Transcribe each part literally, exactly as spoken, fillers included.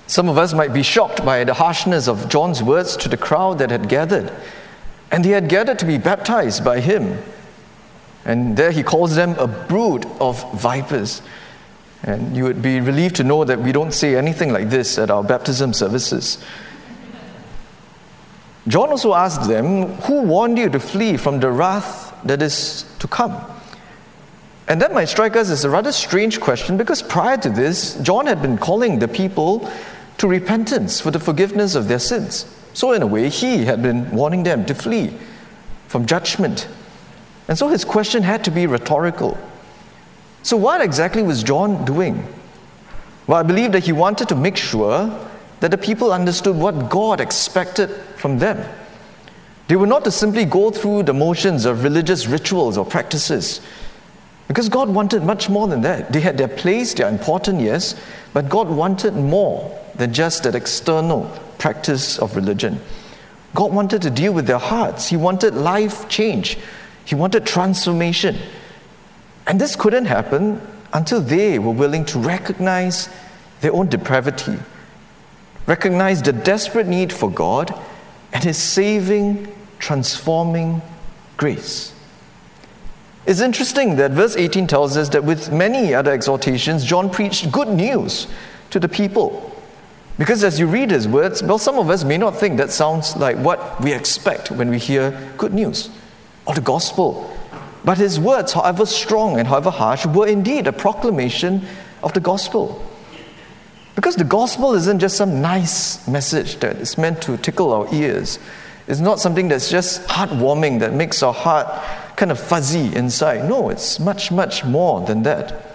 Some of us might be shocked by the harshness of John's words to the crowd that had gathered. And they had gathered to be baptized by him. And there he calls them a brood of vipers. And you would be relieved to know that we don't say anything like this at our baptism services. John also asked them, who warned you to flee from the wrath that is to come? And that might strike us as a rather strange question, because prior to this, John had been calling the people to repentance for the forgiveness of their sins. So in a way, he had been warning them to flee from judgment. And so his question had to be rhetorical. So what exactly was John doing? Well, I believe that he wanted to make sure that the people understood what God expected from them. They were not to simply go through the motions of religious rituals or practices, because God wanted much more than that. They had their place, they are important, yes, but God wanted more than just that external practice of religion. God wanted to deal with their hearts. He wanted life change. He wanted transformation. And this couldn't happen until they were willing to recognize their own depravity, recognize the desperate need for God and His saving, transforming grace. It's interesting that verse eighteen tells us that with many other exhortations, John preached good news to the people. Because as you read his words, well, some of us may not think that sounds like what we expect when we hear good news or the gospel. But his words, however strong and however harsh, were indeed a proclamation of the gospel. Because the gospel isn't just some nice message that is meant to tickle our ears. It's not something that's just heartwarming, that makes our heart kind of fuzzy inside. No, it's much, much more than that.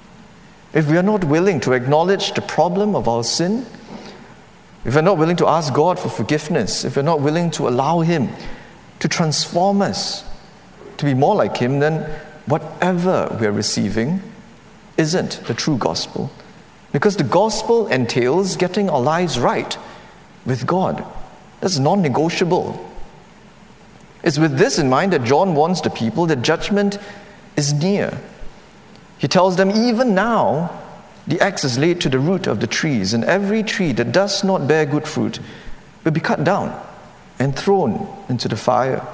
If we are not willing to acknowledge the problem of our sin, if we're not willing to ask God for forgiveness, if we're not willing to allow Him to transform us, to be more like Him, then whatever we're receiving isn't the true gospel. Because the gospel entails getting our lives right with God. That's non-negotiable. It's with this in mind that John warns the people that judgment is near. He tells them, even now, the axe is laid to the root of the trees, and every tree that does not bear good fruit will be cut down and thrown into the fire.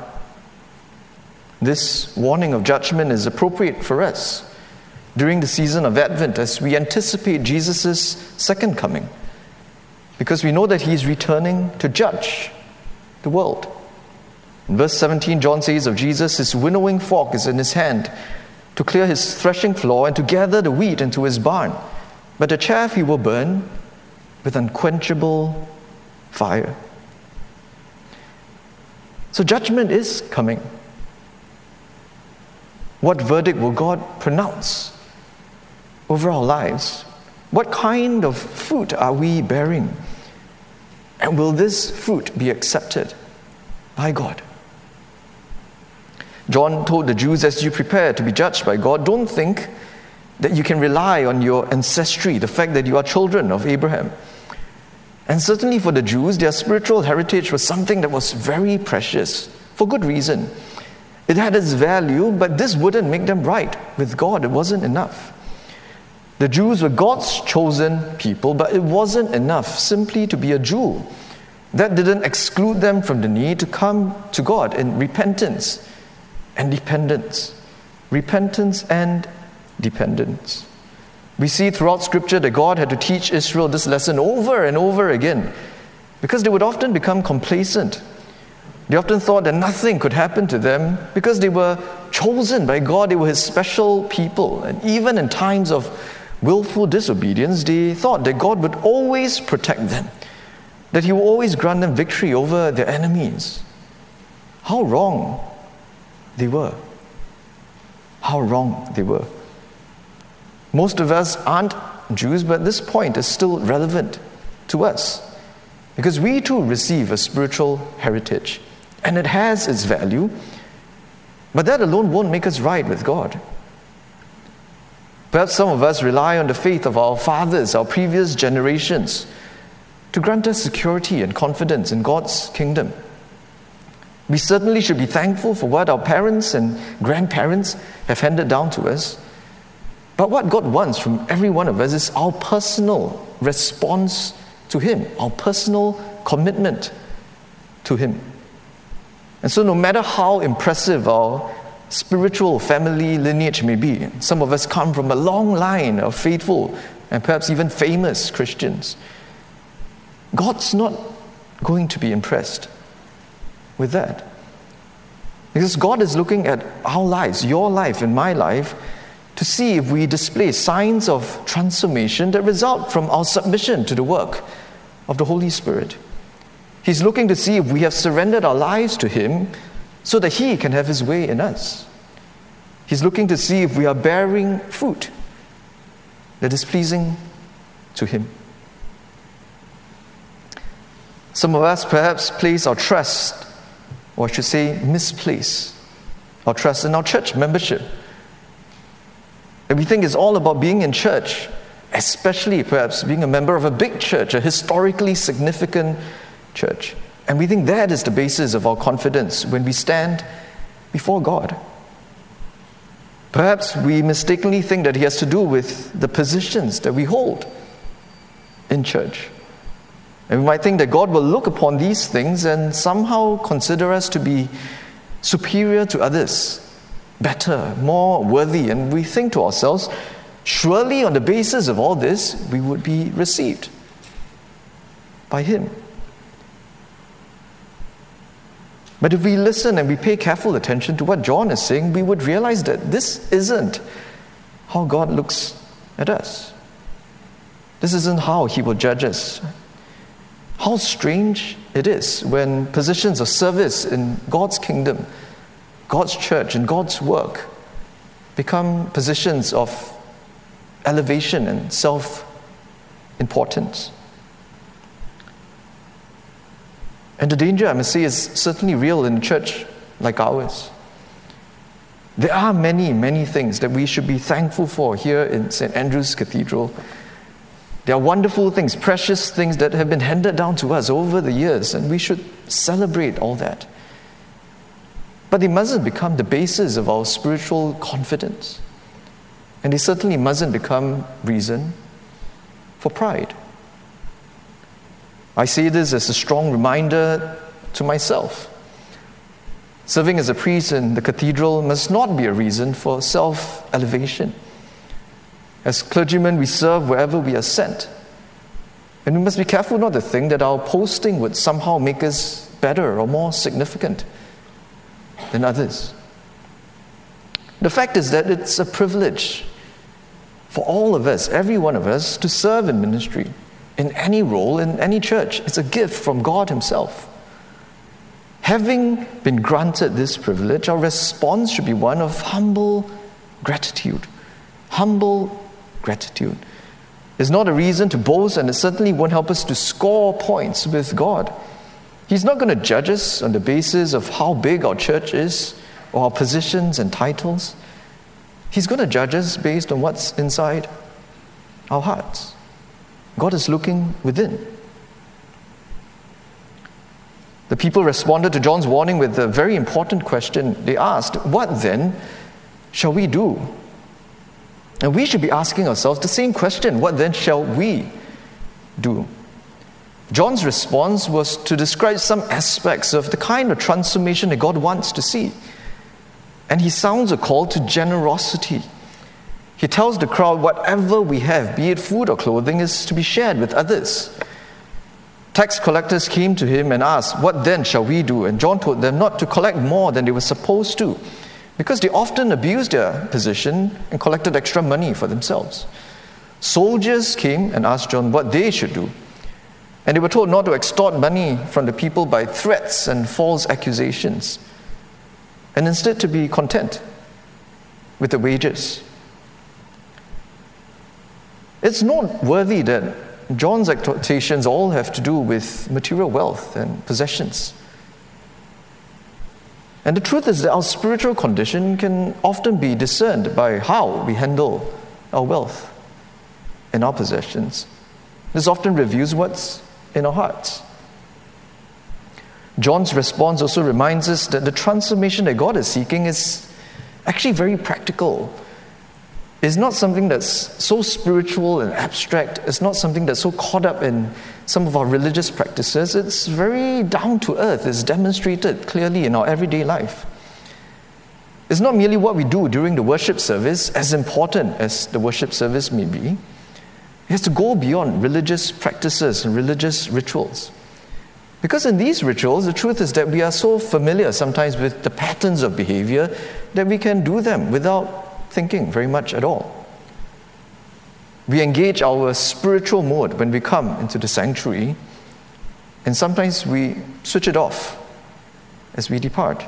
This warning of judgment is appropriate for us during the season of Advent as we anticipate Jesus' second coming, because we know that He is returning to judge the world. In verse seventeen, John says of Jesus, His winnowing fork is in His hand to clear His threshing floor and to gather the wheat into His barn, but the chaff He will burn with unquenchable fire. So judgment is coming. What verdict will God pronounce over our lives? What kind of fruit are we bearing? And will this fruit be accepted by God? John told the Jews, as you prepare to be judged by God, don't think that you can rely on your ancestry, the fact that you are children of Abraham. And certainly for the Jews, their spiritual heritage was something that was very precious, for good reason. It had its value, but this wouldn't make them right with God. It wasn't enough. The Jews were God's chosen people, but it wasn't enough simply to be a Jew. That didn't exclude them from the need to come to God in repentance and dependence. Repentance and dependence. We see throughout Scripture that God had to teach Israel this lesson over and over again, because they would often become complacent. They often thought that nothing could happen to them because they were chosen by God. They were His special people. And even in times of willful disobedience, they thought that God would always protect them, that He will always grant them victory over their enemies. How wrong they were. How wrong they were. Most of us aren't Jews, but this point is still relevant to us, because we too receive a spiritual heritage, and it has its value, but that alone won't make us right with God. Perhaps some of us rely on the faith of our fathers, our previous generations, to grant us security and confidence in God's kingdom. We certainly should be thankful for what our parents and grandparents have handed down to us. But what God wants from every one of us is our personal response to Him, our personal commitment to Him. And so no matter how impressive our spiritual family lineage may be, some of us come from a long line of faithful and perhaps even famous Christians, God's not going to be impressed with that. Because God is looking at our lives, your life and my life, to see if we display signs of transformation that result from our submission to the work of the Holy Spirit. He's looking to see if we have surrendered our lives to Him so that He can have His way in us. He's looking to see if we are bearing fruit that is pleasing to Him. Some of us perhaps place our trust, or I should say misplace our trust in our church membership. And we think it's all about being in church, especially perhaps being a member of a big church, a historically significant church. And we think that is the basis of our confidence when we stand before God. Perhaps we mistakenly think that He has to do with the positions that we hold in church. And we might think that God will look upon these things and somehow consider us to be superior to others, better, more worthy. And we think to ourselves, surely on the basis of all this, we would be received by Him. But if we listen and we pay careful attention to what John is saying, we would realize that this isn't how God looks at us. This isn't how He will judge us. How strange it is when positions of service in God's kingdom, God's church, and God's work become positions of elevation and self-importance. And the danger, I must say, is certainly real in a church like ours. There are many, many things that we should be thankful for here in Saint Andrew's Cathedral. There are wonderful things, precious things that have been handed down to us over the years, and we should celebrate all that. But they mustn't become the basis of our spiritual confidence. And they certainly mustn't become reason for pride. I say this as a strong reminder to myself. Serving as a priest in the cathedral must not be a reason for self-elevation. As clergymen, we serve wherever we are sent. And we must be careful not to think that our posting would somehow make us better or more significant than others. The fact is that it's a privilege for all of us, every one of us, to serve in ministry, in any role, in any church. It's a gift from God Himself. Having been granted this privilege, our response should be one of humble gratitude. Humble gratitude. It's not a reason to boast, and it certainly won't help us to score points with God. He's not going to judge us on the basis of how big our church is or our positions and titles. He's going to judge us based on what's inside our hearts. God is looking within. The people responded to John's warning with a very important question. They asked, "What then shall we do?" And we should be asking ourselves the same question. What then shall we do? John's response was to describe some aspects of the kind of transformation that God wants to see. And he sounds a call to generosity. He tells the crowd whatever we have, be it food or clothing, is to be shared with others. Tax collectors came to him and asked, "What then shall we do?" And John told them not to collect more than they were supposed to, because they often abused their position and collected extra money for themselves. Soldiers came and asked John what they should do. And they were told not to extort money from the people by threats and false accusations, and instead to be content with the wages. It's noteworthy that John's exhortations all have to do with material wealth and possessions. And the truth is that our spiritual condition can often be discerned by how we handle our wealth and our possessions. This often reveals what's in our hearts. John's response also reminds us that the transformation that God is seeking is actually very practical. It's not something that's so spiritual and abstract. It's not something that's so caught up in some of our religious practices. It's very down to earth. It's demonstrated clearly in our everyday life. It's not merely what we do during the worship service, as important as the worship service may be. It has to go beyond religious practices and religious rituals. Because in these rituals, the truth is that we are so familiar sometimes with the patterns of behavior that we can do them without thinking very much at all. We engage our spiritual mode when we come into the sanctuary, and sometimes we switch it off as we depart.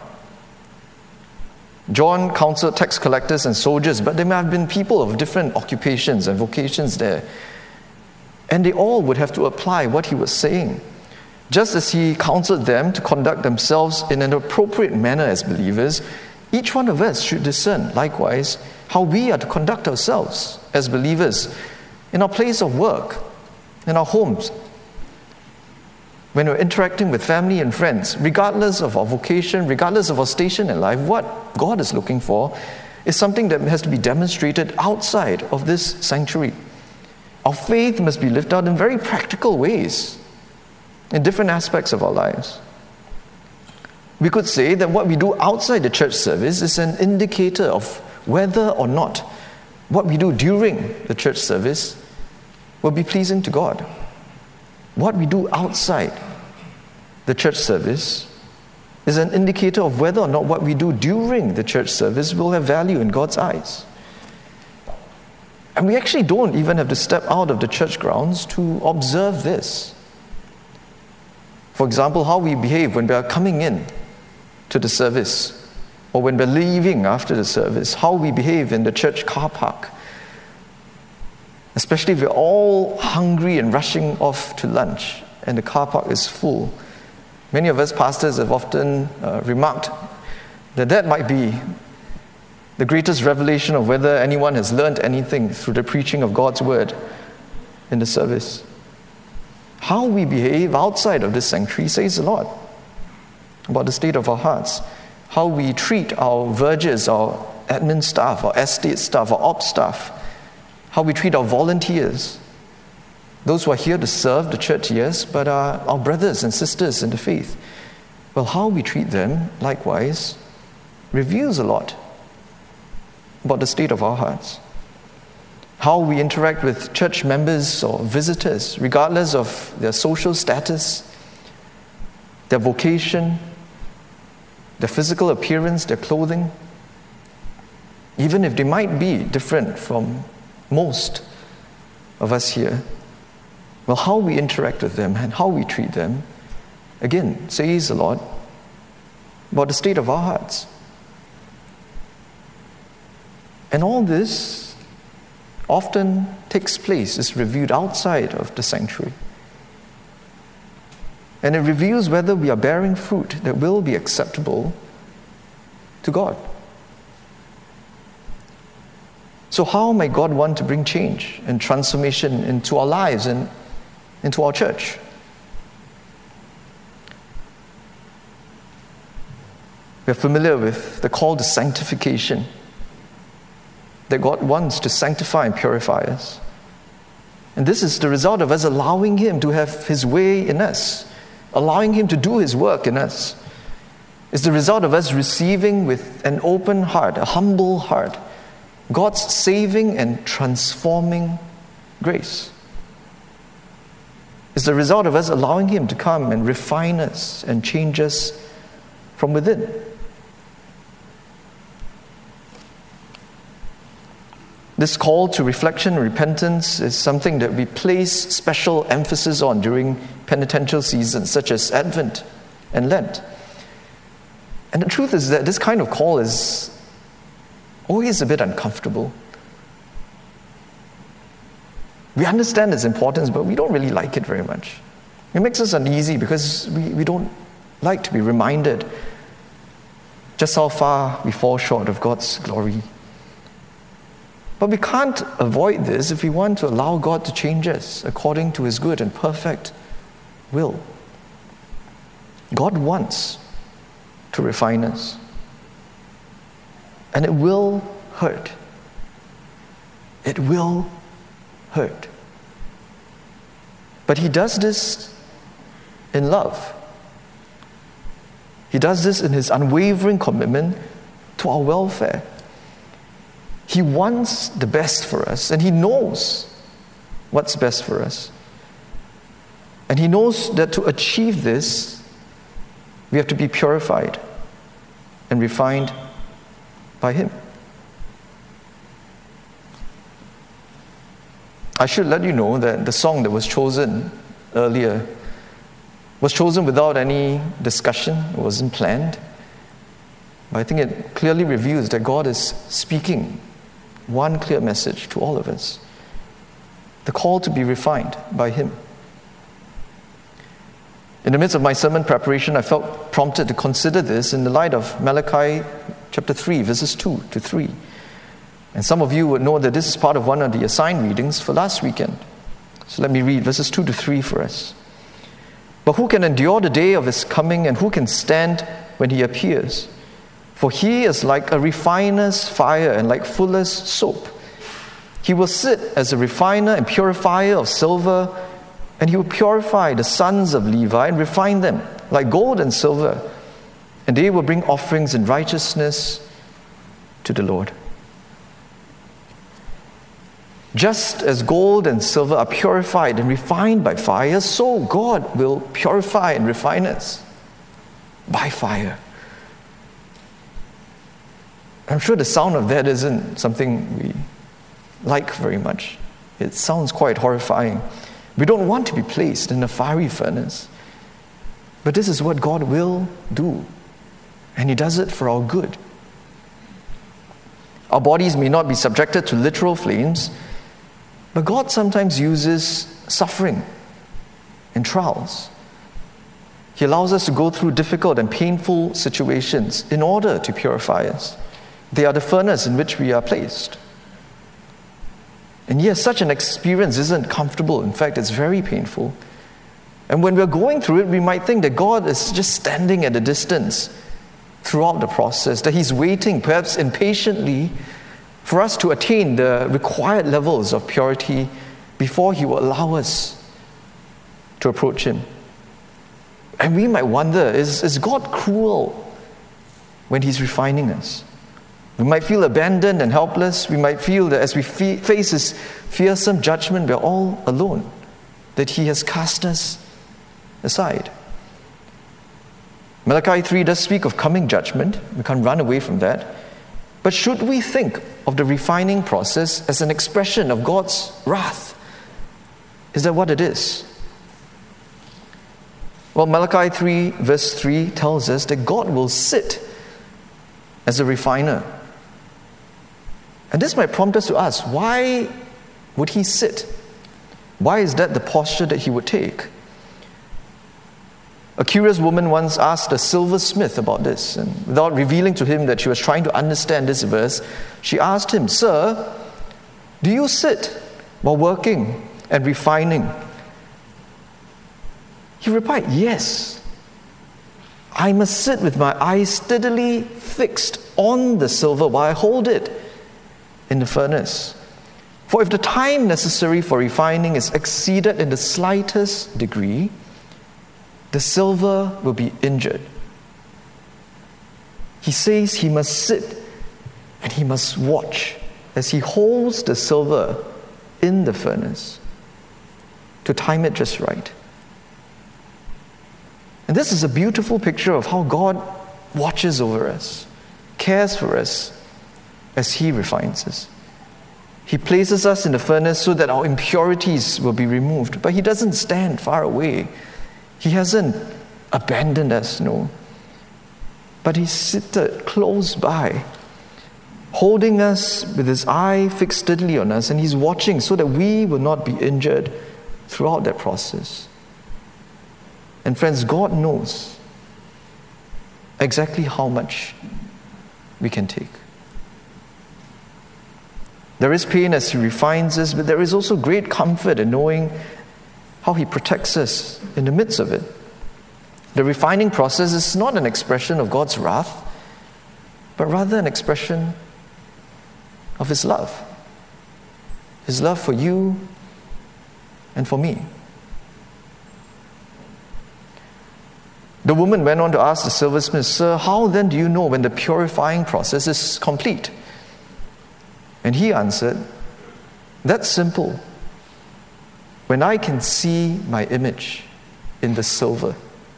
John counseled tax collectors and soldiers, but there may have been people of different occupations and vocations there, and they all would have to apply what he was saying. Just as he counseled them to conduct themselves in an appropriate manner as believers, each one of us should discern, likewise, how we are to conduct ourselves as believers in our place of work, in our homes, when we're interacting with family and friends. Regardless of our vocation, regardless of our station in life, what God is looking for is something that has to be demonstrated outside of this sanctuary. Our faith must be lived out in very practical ways, in different aspects of our lives. We could say that what we do outside the church service is an indicator of whether or not what we do during the church service will be pleasing to God. What we do outside the church service is an indicator of whether or not what we do during the church service will have value in God's eyes. And we actually don't even have to step out of the church grounds to observe this. For example, how we behave when we are coming in to the service, or when we're leaving after the service, how we behave in the church car park, especially if we're all hungry and rushing off to lunch and the car park is full. Many of us pastors have often uh, remarked that that might be the greatest revelation of whether anyone has learned anything through the preaching of God's word in the service. How we behave outside of this sanctuary says a lot about the state of our hearts. How we treat our vergers, our admin staff, our estate staff, our ops staff. How we treat our volunteers. Those who are here to serve the church, yes, but are our brothers and sisters in the faith. Well, how we treat them, likewise, reveals a lot about the state of our hearts. How we interact with church members or visitors, regardless of their social status, their vocation, their physical appearance, their clothing, even if they might be different from most of us here. Well, how we interact with them and how we treat them, again, says a lot about the state of our hearts. And all this often takes place, is reviewed outside of the sanctuary. And it reveals whether we are bearing fruit that will be acceptable to God. So how might God want to bring change and transformation into our lives and into our church? We're familiar with the call to sanctification, that God wants to sanctify and purify us. And this is the result of us allowing Him to have His way in us, allowing Him to do His work in us. It's the result of us receiving with an open heart, a humble heart, God's saving and transforming grace. It's the result of us allowing Him to come and refine us and change us from within. This call to reflection and repentance is something that we place special emphasis on during penitential seasons such as Advent and Lent. And the truth is that this kind of call is always a bit uncomfortable. We understand its importance, but we don't really like it very much. It makes us uneasy because we, we don't like to be reminded just how far we fall short of God's glory. But we can't avoid this if we want to allow God to change us according to His good and perfect will. God wants to refine us. And it will hurt. It will hurt. But he does this in love. He does this in his unwavering commitment to our welfare. He wants the best for us, and he knows what's best for us. And he knows that to achieve this, we have to be purified and refined by him. I should let you know that the song that was chosen earlier was chosen without any discussion. It wasn't planned. But I think it clearly reveals that God is speaking one clear message to all of us: the call to be refined by him. In the midst of my sermon preparation, I felt prompted to consider this in the light of Malachi chapter three, verses two to three. And some of you would know that this is part of one of the assigned readings for last weekend. So let me read verses two to three for us. But who can endure the day of his coming, and who can stand when he appears? For he is like a refiner's fire and like fuller's soap. He will sit as a refiner and purifier of silver, and he will purify the sons of Levi and refine them like gold and silver, and they will bring offerings in righteousness to the Lord. Just as gold and silver are purified and refined by fire, so God will purify and refine us by fire. I'm sure the sound of that isn't something we like very much. It sounds quite horrifying. We don't want to be placed in a fiery furnace. But this is what God will do, and he does it for our good. Our bodies may not be subjected to literal flames, but God sometimes uses suffering and trials. He allows us to go through difficult and painful situations in order to purify us. They are the furnace in which we are placed. And yes, such an experience isn't comfortable. In fact, it's very painful. And when we're going through it, we might think that God is just standing at a distance throughout the process, that he's waiting, perhaps impatiently, for us to attain the required levels of purity before he will allow us to approach him. And we might wonder, is, is God cruel when he's refining us? We might feel abandoned and helpless. We might feel that as we fe- face his fearsome judgment, we're all alone, that he has cast us aside. Malachi three does speak of coming judgment. We can't run away from that. But should we think of the refining process as an expression of God's wrath? Is that what it is? Well, Malachi three verse three tells us that God will sit as a refiner. And this might prompt us to ask, why would he sit? Why is that the posture that he would take? A curious woman once asked a silversmith about this, and without revealing to him that she was trying to understand this verse, she asked him, "Sir, do you sit while working and refining?" He replied, "Yes. I must sit with my eyes steadily fixed on the silver while I hold it in the furnace. For if the time necessary for refining is exceeded in the slightest degree, the silver will be injured." He says he must sit and he must watch as he holds the silver in the furnace to time it just right. And this is a beautiful picture of how God watches over us, cares for us as he refines us. He places us in the furnace so that our impurities will be removed, but he doesn't stand far away. He hasn't abandoned us, no. But he's seated close by, holding us with his eye fixed steadily on us, and he's watching so that we will not be injured throughout that process. And friends, God knows exactly how much we can take. There is pain as he refines us, but there is also great comfort in knowing how he protects us in the midst of it. The refining process is not an expression of God's wrath, but rather an expression of his love. His love for you and for me. The woman went on to ask the silversmith, "Sir, how then do you know when the purifying process is complete?" And he answered, "That's simple. When I can see my image in the silver."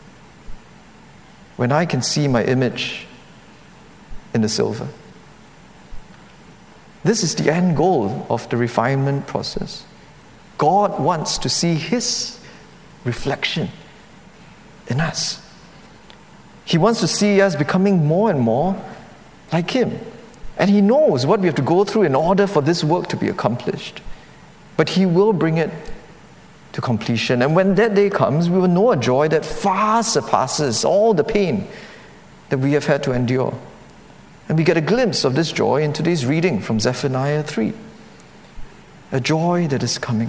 When I can see my image in the silver. This is the end goal of the refinement process. God wants to see His reflection in us. He wants to see us becoming more and more like Him. And He knows what we have to go through in order for this work to be accomplished. But He will bring it to completion. And when that day comes, we will know a joy that far surpasses all the pain that we have had to endure. And we get a glimpse of this joy in today's reading from Zephaniah three. A joy that is coming.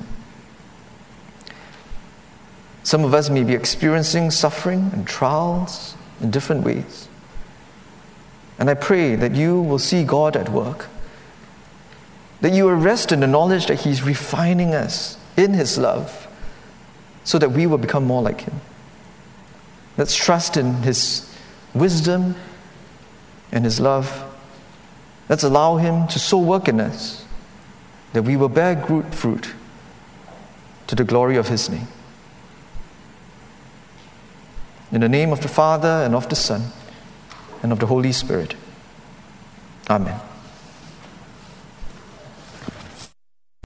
Some of us may be experiencing suffering and trials in different ways. And I pray that you will see God at work. That you will rest in the knowledge that He's refining us in His love so that we will become more like Him. Let's trust in His wisdom and His love. Let's allow Him to so work in us that we will bear good fruit to the glory of His name. In the name of the Father, and of the Son, and of the Holy Spirit. Amen.